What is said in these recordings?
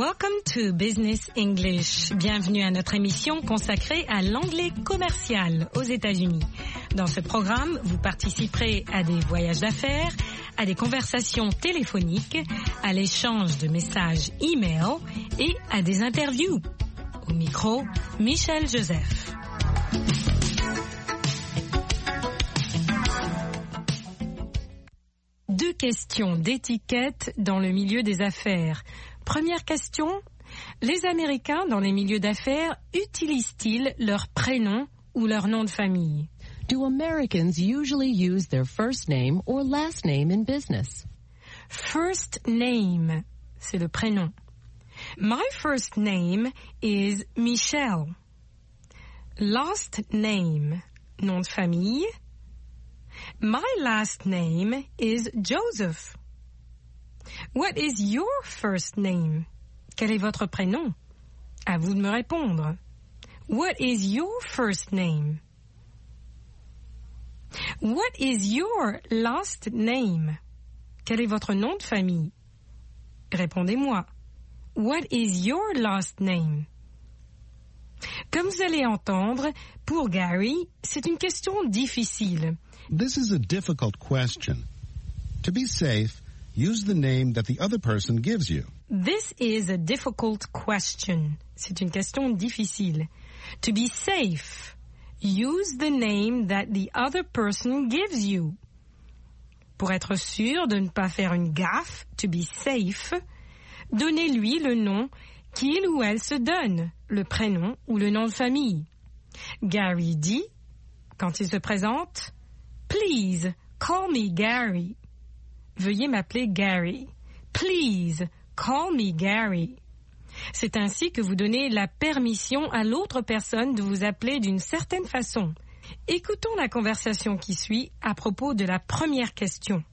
Welcome to Business English. Bienvenue à notre émission consacrée à l'anglais commercial aux États-Unis. Dans ce programme, vous participerez à des voyages d'affaires, à des conversations téléphoniques, à l'échange de messages e-mail et à des interviews. Au micro, Michel Joseph. Deux questions d'étiquette dans le milieu des affaires. Première question, les Américains dans les milieux d'affaires utilisent-ils leur prénom ou leur nom de famille? Do Americans usually use their first name or last name in business? First name, c'est le prénom. My first name is Michelle. Last name, nom de famille. My last name is Joseph. What is your first name? Quel est votre prénom? À vous de me répondre. What is your first name? What is your last name? Quel est votre nom de famille? Répondez-moi. What is your last name? Comme vous allez entendre, pour Gary, c'est une question difficile. This is a difficult question. To be safe, use the name that the other person gives you. This is a difficult question. C'est une question difficile. To be safe, use the name that the other person gives you. Pour être sûr de ne pas faire une gaffe, to be safe, donnez-lui le nom qu'il ou elle se donne, le prénom ou le nom de famille. Gary dit, quand il se présente, Please, call me Gary. Veuillez m'appeler Gary. Please, call me Gary. C'est ainsi que vous donnez la permission à l'autre personne de vous appeler d'une certaine façon. Écoutons la conversation qui suit à propos de la première question.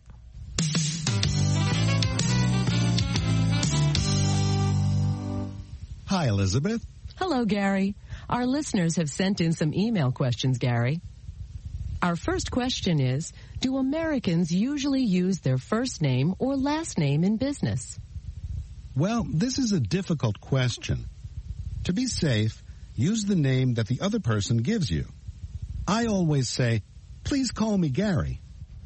Hi, Elizabeth. Hello, Gary. Our listeners have sent in some email questions, Gary. Our first question is, do Americans usually use their first name or last name in business? Well, this is a difficult question. To be safe, use the name that the other person gives you. I always say, please call me Gary.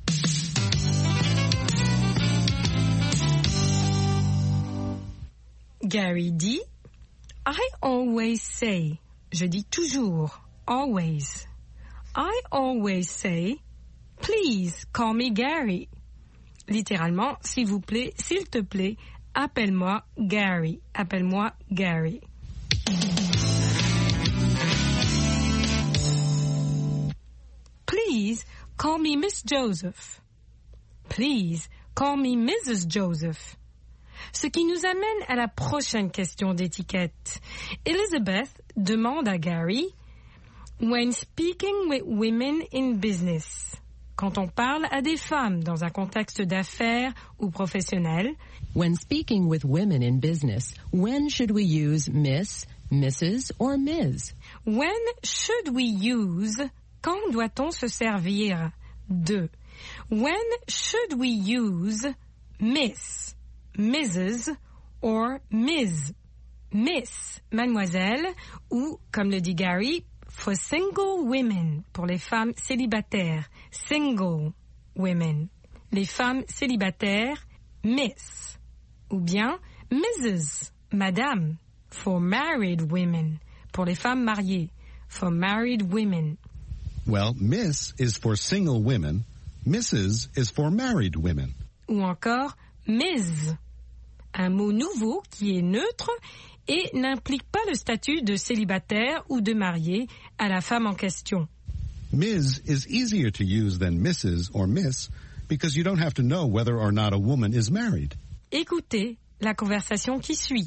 Gary dit, I always say, je dis toujours, always. I always say, please call me Gary. Littéralement, s'il vous plaît, s'il te plaît, appelle-moi Gary. Appelle-moi Gary. Please call me Miss Joseph. Please call me Mrs. Joseph. Ce qui nous amène à la prochaine question d'étiquette. Elizabeth demande à Gary, when speaking with women in business, quand on parle à des femmes dans un contexte d'affaires ou professionnel, when speaking with women in business, when should we use Miss, Mrs. or Ms? When should we use, quand doit-on se servir de? When should we use Miss, Mrs. or Ms? Miss, mademoiselle, ou, comme le dit Gary, for single women, pour les femmes célibataires, single women. Les femmes célibataires, Miss. Ou bien Mrs., madame, for married women, pour les femmes mariées, for married women. Well, Miss is for single women, Mrs. is for married women. Ou encore Ms., un mot nouveau qui est neutre et n'implique pas le statut de célibataire ou de marié à la femme en question. Ms. is easier to use than Mrs. or Miss because you don't have to know whether or not a woman is married. Écoutez la conversation qui suit.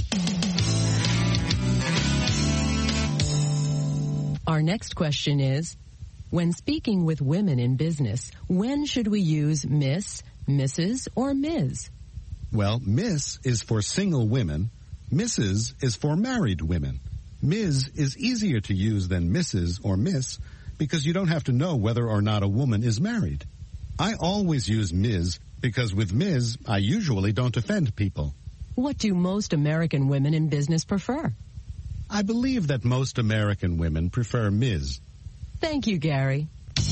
Our next question is, when speaking with women in business, when should we use Miss, Mrs. or Ms? Well, Miss is for single women, Mrs. is for married women. Ms. is easier to use than Mrs. or Miss because you don't have to know whether or not a woman is married. I always use Ms. because with Ms. I usually don't offend people. What do most American women in business prefer? I believe that most American women prefer Ms. Thank you, Gary.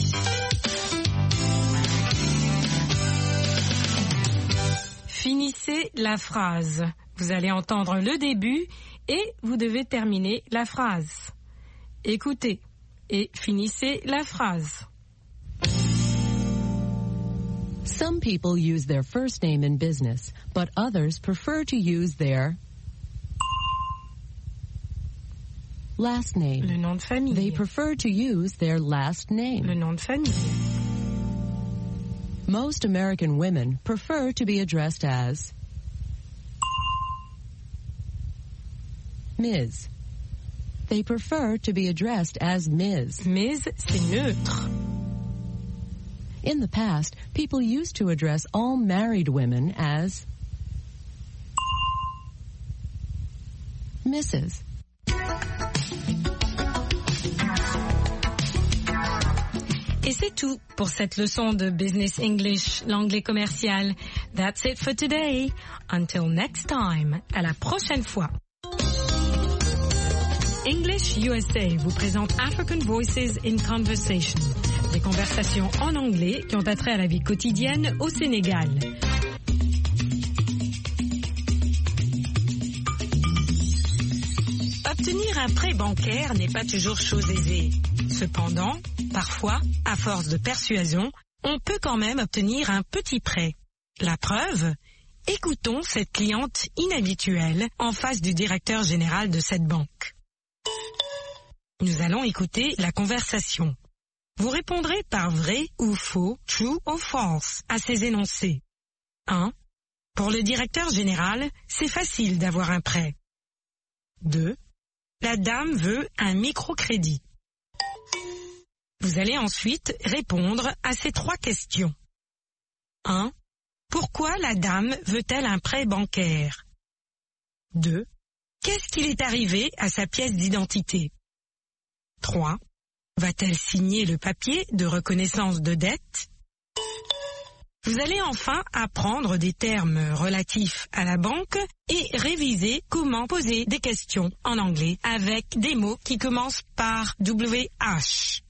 Finissez la phrase. Vous allez entendre le début et vous devez terminer la phrase. Écoutez et finissez la phrase. Some people use their first name in business, but others prefer to use their last name. Le nom de famille. They prefer to use their last name. Le nom de famille. Most American women prefer to be addressed as Ms. They prefer to be addressed as Ms. Ms, c'est neutre. In the past, people used to address all married women as Mrs. Et c'est tout pour cette leçon de Business English, l'anglais commercial. That's it for today. Until next time. À la prochaine fois. English USA vous présente African Voices in Conversation. Des conversations en anglais qui ont attrait à la vie quotidienne au Sénégal. Obtenir un prêt bancaire n'est pas toujours chose aisée. Cependant, parfois, à force de persuasion, on peut quand même obtenir un petit prêt. La preuve ? Écoutons cette cliente inhabituelle en face du directeur général de cette banque. Nous allons écouter la conversation. Vous répondrez par vrai ou faux, true or false, à ces énoncés. 1. Pour le directeur général, c'est facile d'avoir un prêt. 2. La dame veut un microcrédit. Vous allez ensuite répondre à ces 3 questions. 1. Pourquoi la dame veut-elle un prêt bancaire? 2. Qu'est-ce qu'il est arrivé à sa pièce d'identité? 3. Va-t-elle signer le papier de reconnaissance de dette? Vous allez enfin apprendre des termes relatifs à la banque et réviser comment poser des questions en anglais avec des mots qui commencent par WH.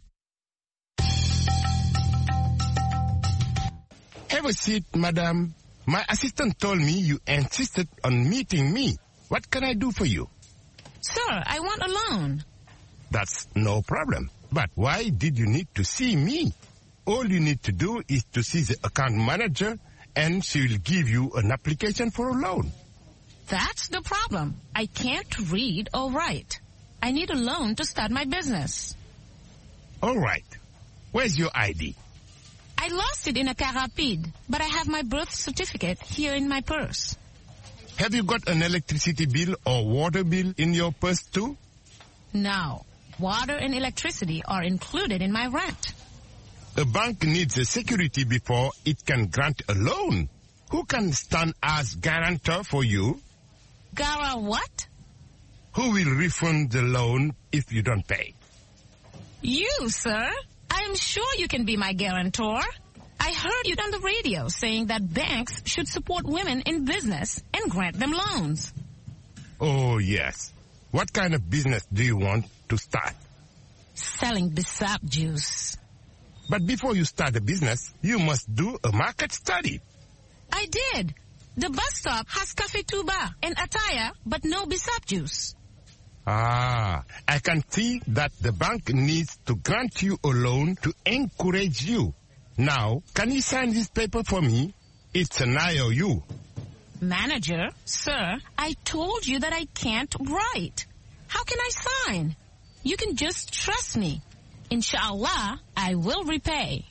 Have a seat, madam. My assistant told me you insisted on meeting me. What can I do for you? Sir, I want a loan. That's no problem. But why did you need to see me? All you need to do is to see the account manager and she will give you an application for a loan. That's the problem. I can't read or write. I need a loan to start my business. All right. Where's your ID? I lost it in a car rapide, but I have my birth certificate here in my purse. Have you got an electricity bill or water bill in your purse too? No. Water and electricity are included in my rent. A bank needs a security before it can grant a loan. Who can stand as guarantor for you? Gara what? Who will refund the loan if you don't pay? You, sir. I am sure you can be my guarantor. I heard you on the radio saying that banks should support women in business and grant them loans. Oh, yes. What kind of business do you want to start? Selling Bissap juice. But before you start a business, you must do a market study. I did. The bus stop has Cafe Tuba and Ataya, but no Bissap juice. Ah, I can see that the bank needs to grant you a loan to encourage you. Now, can you sign this paper for me? It's an IOU. Manager, sir, I told you that I can't write. How can I sign? You can just trust me. Inshallah, I will repay.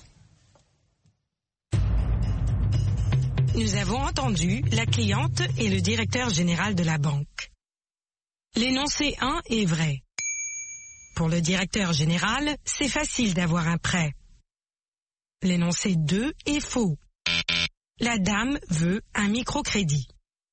Nous avons entendu la cliente et le directeur général de la banque. L'énoncé 1 est vrai. Pour le directeur général, c'est facile d'avoir un prêt. L'énoncé 2 est faux. La dame veut un microcrédit.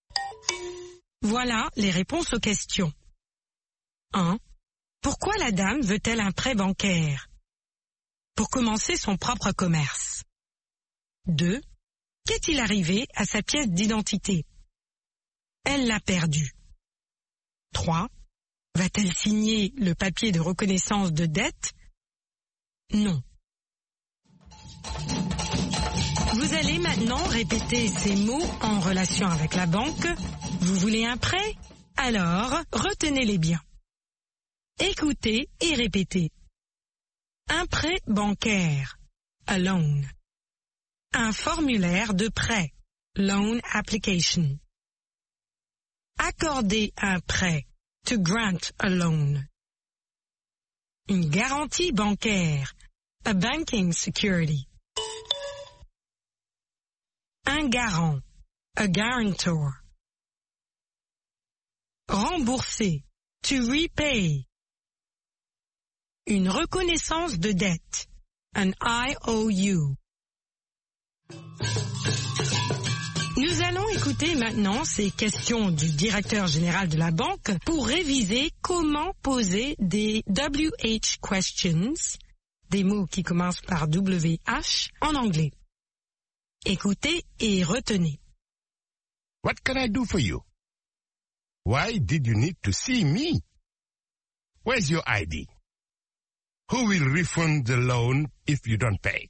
Voilà les réponses aux questions. 1. Pourquoi la dame veut-elle un prêt bancaire? Pour commencer son propre commerce. 2. Qu'est-il arrivé à sa pièce d'identité? elle l'a perdu? 3. Va-t-elle signer le papier de reconnaissance de dette? Non. Vous allez maintenant répéter ces mots en relation avec la banque. Vous voulez un prêt? Alors, retenez-les bien. Écoutez et répétez. Un prêt bancaire, a loan. Un formulaire de prêt, loan application. Accorder un prêt, to grant a loan. Une garantie bancaire, a banking security. Un garant, a guarantor. Rembourser, to repay. Une reconnaissance de dette, an IOU. Nous allons écouter maintenant ces questions du directeur général de la banque pour réviser comment poser des WH questions, des mots qui commencent par WH, en anglais. Écoutez et retenez. What can I do for you? Why did you need to see me? Where's your ID? Who will refund the loan if you don't pay?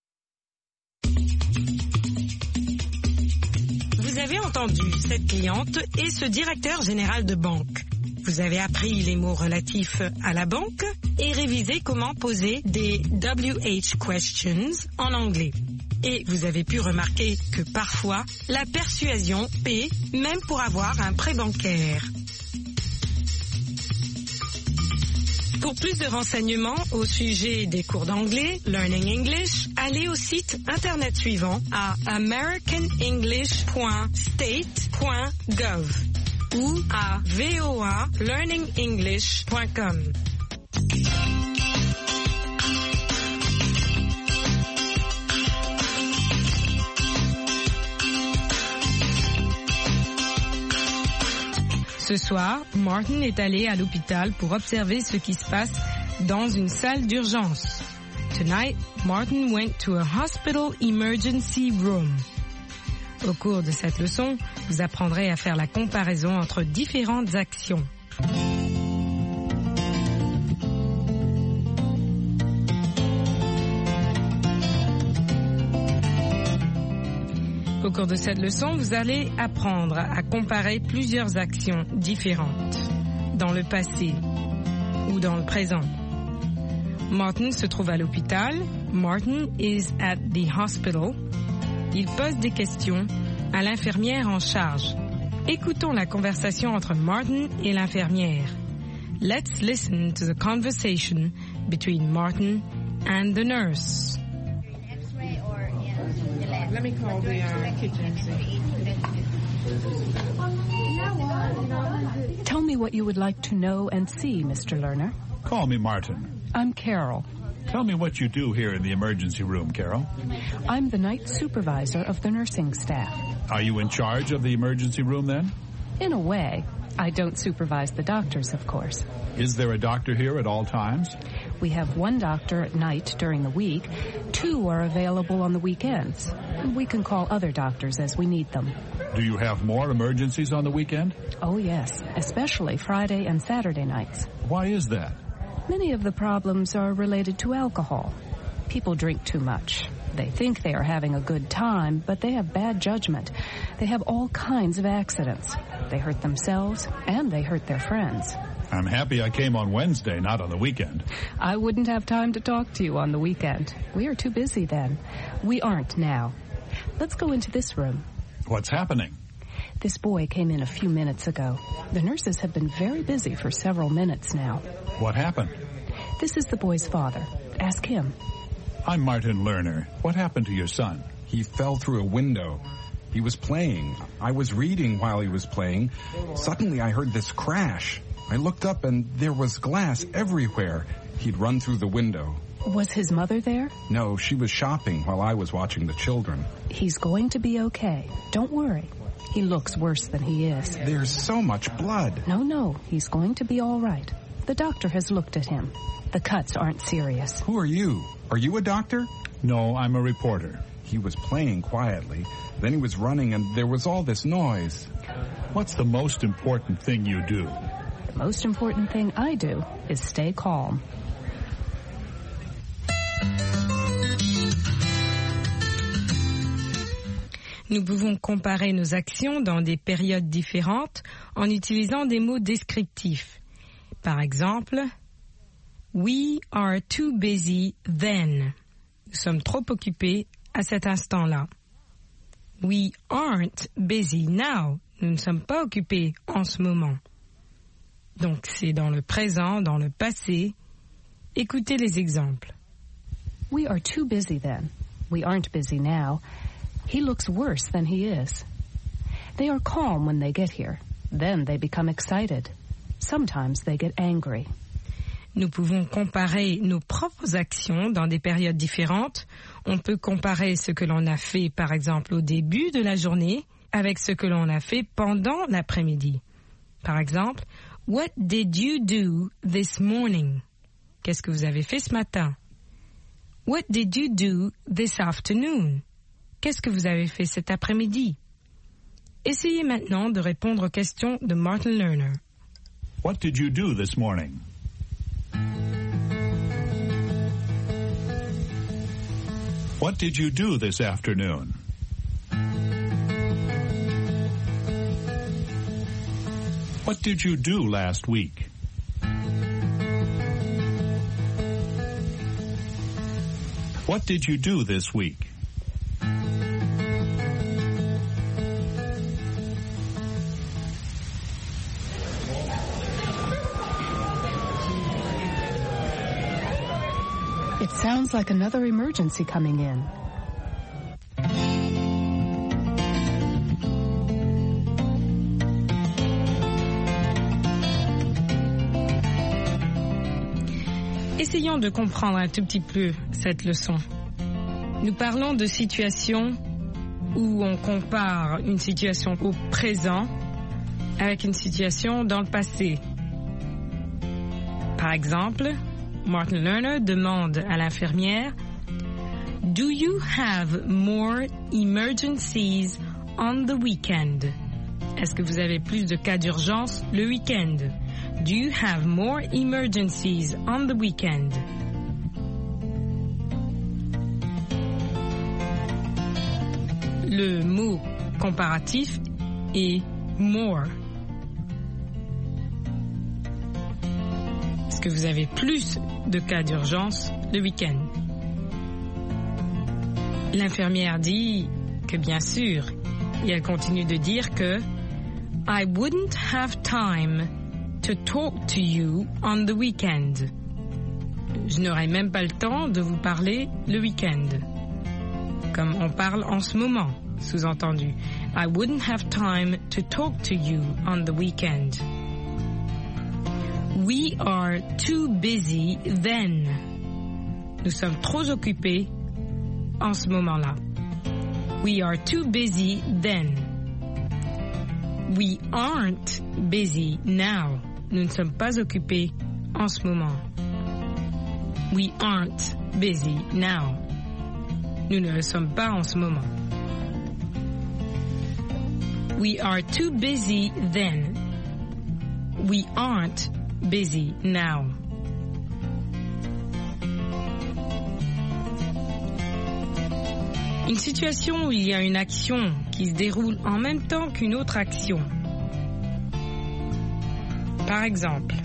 Vous avez entendu cette cliente et ce directeur général de banque. Vous avez appris les mots relatifs à la banque et révisé comment poser des WH questions en anglais. Et vous avez pu remarquer que parfois, la persuasion paie même pour avoir un prêt bancaire. Pour plus de renseignements au sujet des cours d'anglais, Learning English, allez au site internet suivant à americanenglish.state.gov ou à voalearningenglish.com. Ce soir, Martin est allé à l'hôpital pour observer ce qui se passe dans une salle d'urgence. Tonight, Martin went to a hospital emergency room. Au cours de cette leçon, vous apprendrez à faire la comparaison entre différentes actions. Au cours de cette leçon, vous allez apprendre à comparer plusieurs actions différentes dans le passé ou dans le présent. Martin se trouve à l'hôpital. Martin is at the hospital. Il pose des questions à l'infirmière en charge. Écoutons la conversation entre Martin et l'infirmière. Let's listen to the conversation between Martin and the nurse. Let me call the kitchen. Tell me what you would like to know and see, Mr. Lerner. Call me Martin. I'm Carol. Tell me what you do here in the emergency room, Carol. I'm the night supervisor of the nursing staff. Are you in charge of the emergency room then? In a way. I don't supervise the doctors, of course. Is there a doctor here at all times? We have one doctor at night during the week. 2 are available on the weekends. We can call other doctors as we need them. Do you have more emergencies on the weekend? Oh, yes, especially Friday and Saturday nights. Why is that? Many of the problems are related to alcohol. People drink too much. They think they are having a good time, but they have bad judgment. They have all kinds of accidents. They hurt themselves, and they hurt their friends. I'm happy I came on Wednesday, not on the weekend. I wouldn't have time to talk to you on the weekend. We are too busy then. We aren't now. Let's go into this room. What's happening? This boy came in a few minutes ago. The nurses have been very busy for several minutes now. What happened? This is the boy's father. Ask him. I'm Martin Lerner. What happened to your son? He fell through a window. He was playing. I was reading while he was playing. Suddenly I heard this crash. I looked up and there was glass everywhere. He'd run through the window. Was his mother there? No, she was shopping while I was watching the children. He's going to be okay. Don't worry. He looks worse than he is. There's so much blood. No, he's going to be all right. The doctor has looked at him. The cuts aren't serious. Who are you? Are you a doctor? No, I'm a reporter. He was playing quietly. Then he was running and there was all this noise. What's the most important thing you do? The most important thing I do is stay calm. Nous pouvons comparer nos actions dans des périodes différentes en utilisant des mots descriptifs. Par exemple, we are too busy then. Nous sommes trop occupés à cet instant-là. We aren't busy now. Nous ne sommes pas occupés en ce moment. Donc c'est dans le présent, dans le passé. Écoutez les exemples. We are too busy then. We aren't busy now. He looks worse than he is. They are calm when they get here. Then they become excited. Sometimes they get angry. Nous pouvons comparer nos propres actions dans des périodes différentes. On peut comparer ce que l'on a fait, par exemple, au début de la journée avec ce que l'on a fait pendant l'après-midi. Par exemple, What did you do this morning? Qu'est-ce que vous avez fait ce matin? What did you do this afternoon? Qu'est-ce que vous avez fait cet après-midi? Essayez maintenant de répondre aux questions de Martin Lerner. What did you do this morning? What did you do this afternoon? What did you do last week? What did you do this week? It sounds like another emergency coming in. Essayons de comprendre un tout petit peu cette leçon. Nous parlons de situations où on compare une situation au présent avec une situation dans le passé. Par exemple, Martin Lerner demande à l'infirmière « Do you have more emergencies on the weekend? » Est-ce que vous avez plus de cas d'urgence le week-end? Do you have more emergencies on the weekend? Le mot comparatif est more. Est-ce que vous avez plus de cas d'urgence le week-end? L'infirmière dit que bien sûr, et elle continue de dire que I wouldn't have time to talk to you on the weekend. Je n'aurai même pas le temps de vous parler le week-end. Comme on parle en ce moment, sous-entendu. I wouldn't have time to talk to you on the weekend. We are too busy then. Nous sommes trop occupés en ce moment-là. We are too busy then. We aren't busy now. Nous ne sommes pas occupés en ce moment. We aren't busy now. Nous ne le sommes pas en ce moment. We are too busy then. We aren't busy now. Une situation où il y a une action qui se déroule en même temps qu'une autre action. Par exemple,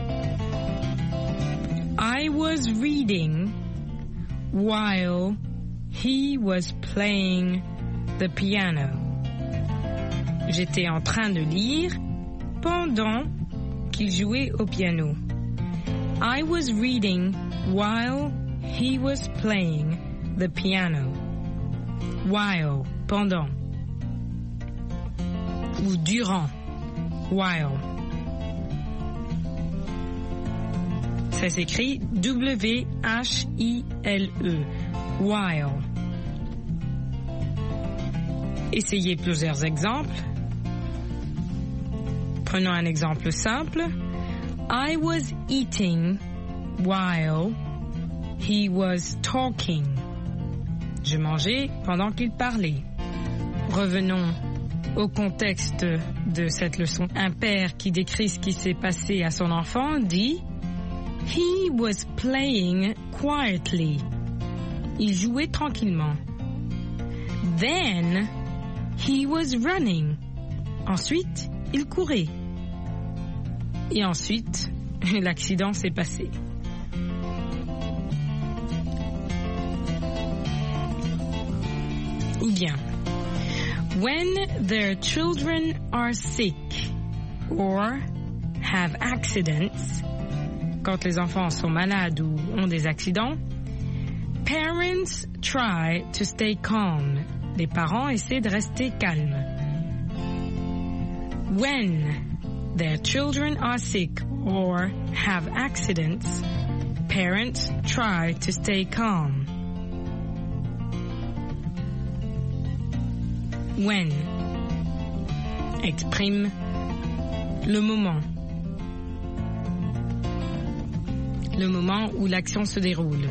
I was reading while he was playing the piano. J'étais en train de lire pendant qu'il jouait au piano. I was reading while he was playing the piano. While, pendant. Ou durant. While. Ça s'écrit W-H-I-L-E. While. Essayez plusieurs exemples. Prenons un exemple simple. I was eating while he was talking. Je mangeais pendant qu'il parlait. Revenons au contexte de cette leçon. Un père qui décrit ce qui s'est passé à son enfant dit « He was playing quietly ». Il jouait tranquillement. Then, he was running. Ensuite, il courait. Et ensuite, l'accident s'est passé. Ou bien, when their children are sick or have accidents, quand les enfants sont malades ou ont des accidents, parents try to stay calm. Les parents essaient de rester calmes. When their children are sick or have accidents, parents try to stay calm. When exprime le moment où l'action se déroule.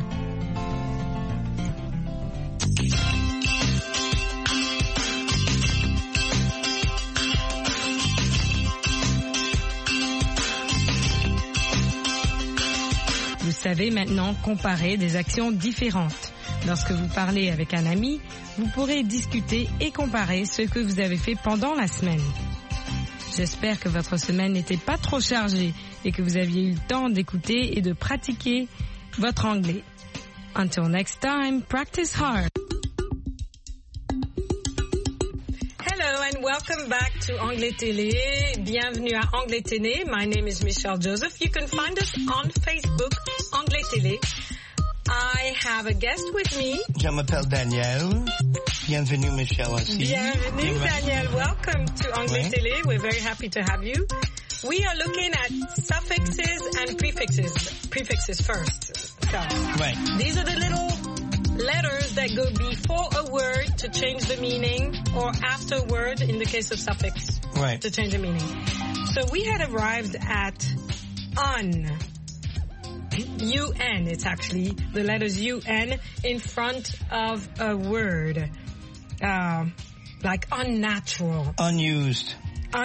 Vous savez maintenant comparer des actions différentes. Lorsque vous parlez avec un ami, vous pourrez discuter et comparer ce que vous avez fait pendant la semaine. J'espère que votre semaine n'était pas trop chargée et que vous aviez eu le temps d'écouter et de pratiquer votre anglais. Until next time, practice hard. Hello and welcome back to Anglais Télé. Bienvenue à Anglais Télé. My name is Michelle Joseph. You can find us on Facebook, Anglais Télé. I have a guest with me. Je m'appelle Daniel. Bienvenue, Michelle, aussi. Bienvenue, Daniel. Welcome to Anglais Télé. We're very happy to have you. We are looking at suffixes and prefixes. Prefixes first. So, right. These are the little letters that go before a word to change the meaning, or after a word in the case of suffix to change the meaning. So we had arrived at un. UN, it's actually the letters UN in front of a word. Like unnatural. Unused.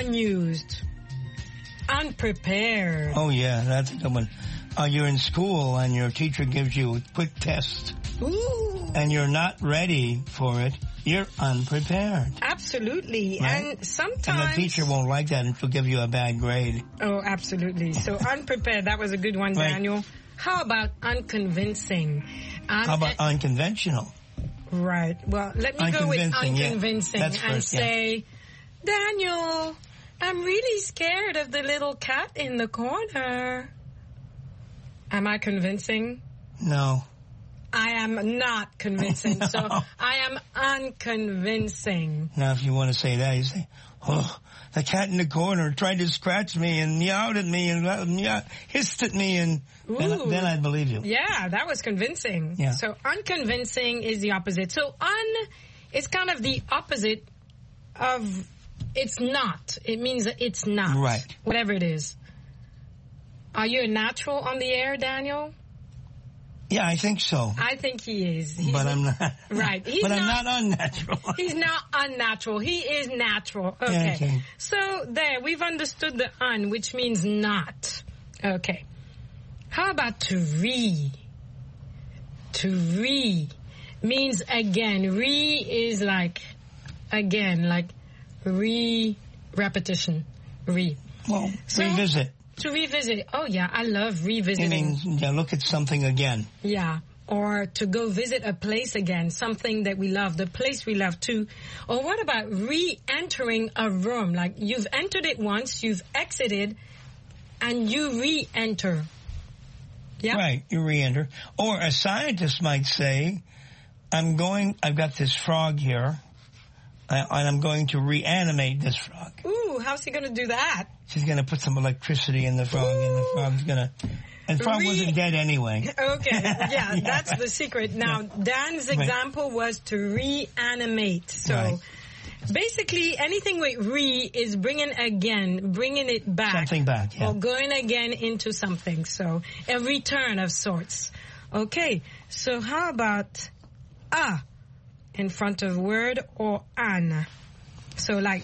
Unprepared. Oh yeah, that's the one. You're in school and your teacher gives you a quick test. Ooh. And you're not ready for it. You're unprepared. Absolutely. Right? And sometimes... And the teacher won't like that and she'll give you a bad grade. Oh, absolutely. So unprepared, that was a good one, Daniel. How about unconvincing? How about unconventional? Right. Well, let me go with unconvincing and say, Daniel, I'm really scared of the little cat in the corner. Am I convincing? No. I am not convincing, so I am unconvincing. Now, if you want to say that, you say, oh, the cat in the corner tried to scratch me and meowed at me and hissed at me, and then I'd believe you. Yeah, that was convincing. Yeah. So unconvincing is the opposite. So it's kind of the opposite of it's not. It means that it's not. Right. Whatever it is. Are you a natural on the air, Daniel? Yeah, I think so. I think he is. But I'm not. Right. I'm not unnatural. He's not unnatural. He is natural. Okay. So there, we've understood the un, which means not. Okay. How about to re? To re means again. Re is like again, like repetition. Re. Well, revisit. To revisit. Oh, yeah, I love revisiting. It means, look at something again. Yeah, or to go visit a place again, something that we love, the place we love too. Or what about re-entering a room? Like you've entered it once, you've exited, and you re-enter. Yeah? Right, you re-enter. Or a scientist might say, I've got this frog here, and I'm going to reanimate this frog. Ooh, how's he going to do that? She's going to put some electricity in the frog, and the frog's going to... And the frog wasn't dead anyway. Okay, yeah, that's the secret. Now, Dan's example was to reanimate. So, basically, anything with re is bringing it back. Something back, yeah. Or going again into something. So, a return of sorts. Okay, so how about a in front of word or an? So like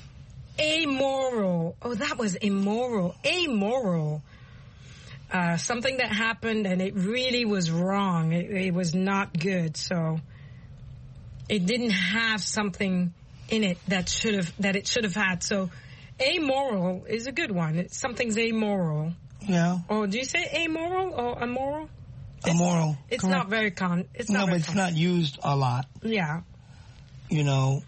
amoral. Oh, that was immoral. Amoral. Something that happened and it really was wrong. It was not good. So it didn't have something in it that it should have had. So amoral is a good one. Something's amoral. Yeah. Or do you say amoral or immoral? Immoral. It's correct. not very common. But it's not used a lot. Yeah. You know.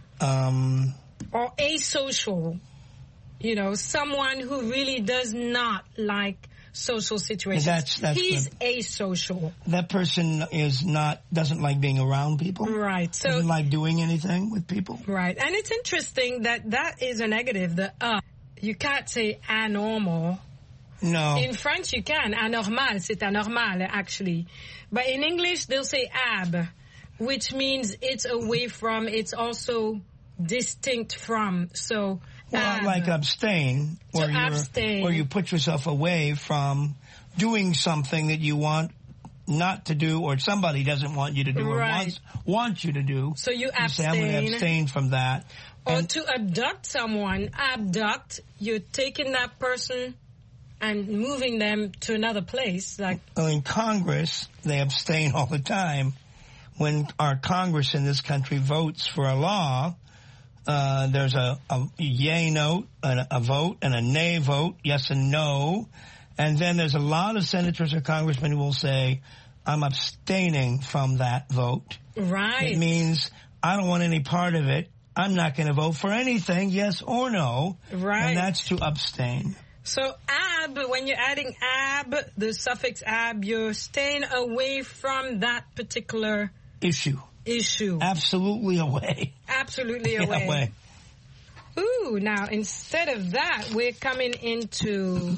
Or asocial. You know, someone who really does not like social situations. That's He's asocial. That person doesn't like being around people. Right. So doesn't like doing anything with people. Right. And it's interesting that is a negative. You can't say anormal. No. In French you can. Anormal, c'est anormal actually. But in English they'll say ab, which means it's away from, it's also distinct from. So like abstain, where you put yourself away from doing something that you want not to do, or somebody doesn't want you to do, right. or wants you to do. So you abstain. Say, I'm going to abstain from that. Or to abduct someone, you're taking that person and moving them to another place. Like in Congress, they abstain all the time. When our Congress in this country votes for a law, there's a yay note, a vote, and a nay vote, yes and no. And then there's a lot of senators or congressmen who will say, I'm abstaining from that vote. Right. It means I don't want any part of it. I'm not going to vote for anything, yes or no. Right. And that's to abstain. So ab, when you're adding ab, the suffix ab, you're staying away from that particular issue. Absolutely away. Absolutely away. Ooh, now instead of that, we're coming into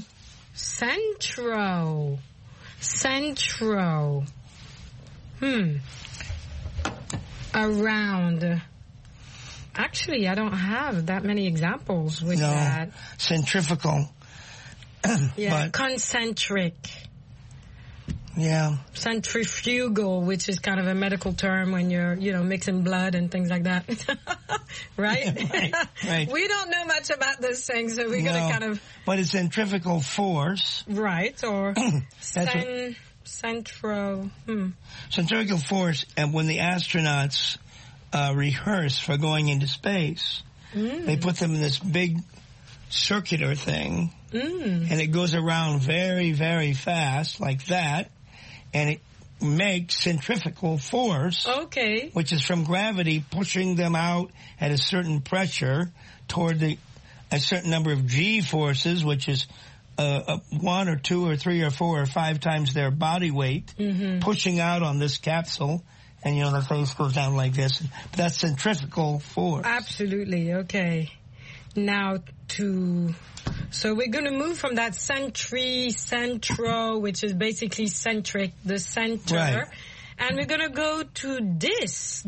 centro. Around. Actually, I don't have that many examples with that. Centrifugal. Yeah, concentric. Yeah. Centrifugal, which is kind of a medical term when you're, mixing blood and things like that. Right? Right. We don't know much about those things, so we're going to kind of... But it's centrifugal force. Right, or centrifugal force, and when the astronauts rehearse for going into space, they put them in this big circular thing, and it goes around very, very fast, like that, and it makes centrifugal force, which is from gravity pushing them out at a certain pressure toward a certain number of G forces, which is 1 or 2 or 3 or 4 or 5 times their body weight, pushing out on this capsule, and the face goes down like this. But that's centrifugal force. Absolutely. Okay. Now so we're going to move from that centro, which is basically centric, the center, right. And we're going to go to dis,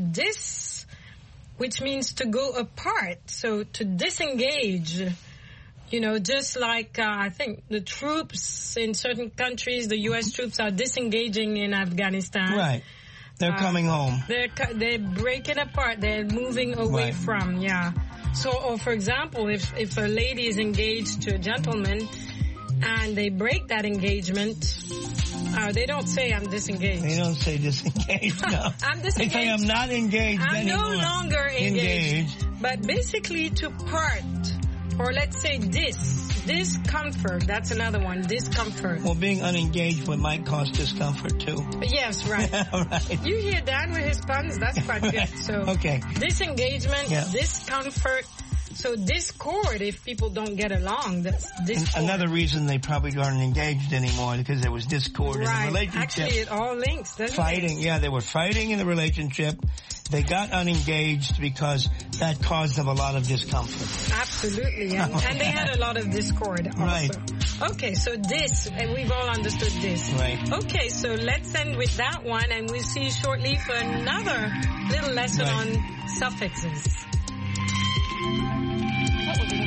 which means to go apart. So to disengage, just like I think the troops in certain countries, the U.S. troops are disengaging in Afghanistan. Right. They're coming home. They're breaking apart. They're moving away from, So, or for example, if a lady is engaged to a gentleman and they break that engagement, they don't say I'm disengaged. They don't say disengaged, no. I'm disengaged. They say I'm not engaged anymore. I'm no longer engaged. But basically to part, or let's say discomfort, that's another one, discomfort. Well, being unengaged might cause discomfort too. Yes, right. Right. You hear Dan with his puns, that's quite good. So, okay. Disengagement, discomfort. So discord, if people don't get along, that's discord. Another reason they probably aren't engaged anymore, because there was discord in the relationship. Actually, it all links, doesn't it? They were fighting in the relationship. They got unengaged because that caused them a lot of discomfort. Absolutely, and they had a lot of discord also. Right. Okay, so we've all understood this. Right. Okay, so let's end with that one, and we'll see you shortly for another little lesson on suffixes. What was it?